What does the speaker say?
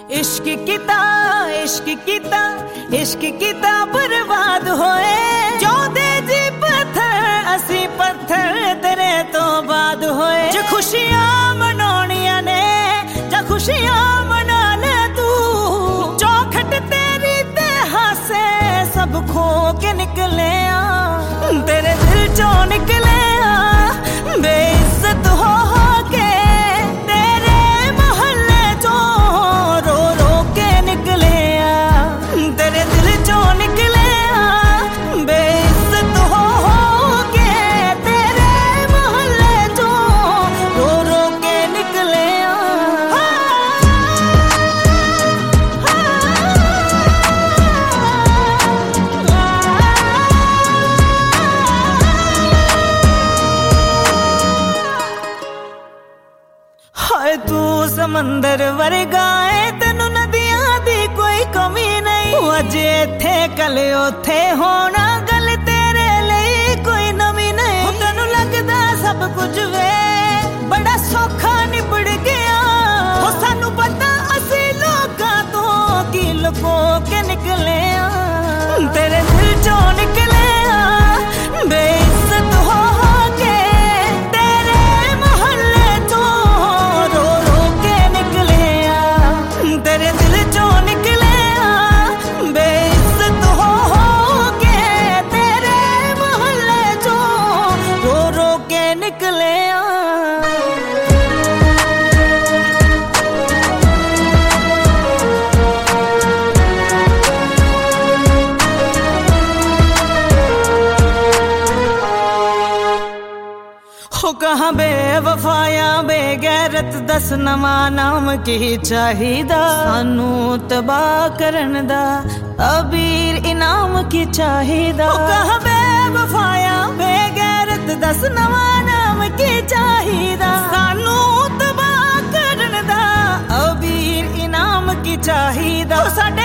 इश्क कीता इश्क कीता बर्बाद होए जो दे जी पत्थर असी पत्थर तेरे तो बाद होए जो खुशियां मनाउणियां ने जा खुशियां मना ले तू चौखट तेरी ते हासे सब खो के निकले तेरे दिल चों निकले बेइज्जत हो के तेरे मोहल्ले चों रो रो के निकले तेरे दिल चों निकले बेइज्जत हो के तेरे मोहल्ले चों रो रो के निकले हाय तू समंदर वर्गा है तेनू नदियां दी कोई कमी नहीं अज इत्थे कल उथे होना गल तेरे लिए कोई नवी नहीं तेनू लगदा सब कुछ वे बड़ा सौखा निबड़ गया हो सानू पता असी लोकां तो की लुको के निकले तेरे दिल चों निकले बेइज्जत हो के तेरे मोहल्ले चों रो रो के निकले तेरे दिल चों निकले बेइज्जत हो के तेरे मोहल्ले चों रो रो के निकले हो कहाँ बेवफाया बेगैरत दस नवा नाम की चाहिदा सानू तबाह करन दा अबीर इनाम की चाहिदा हो कहाँ बेवफाया बेगैरत दस नवा नाम की चाहिदा सानू तबाह करन दा अबीर इनाम की चाहिदा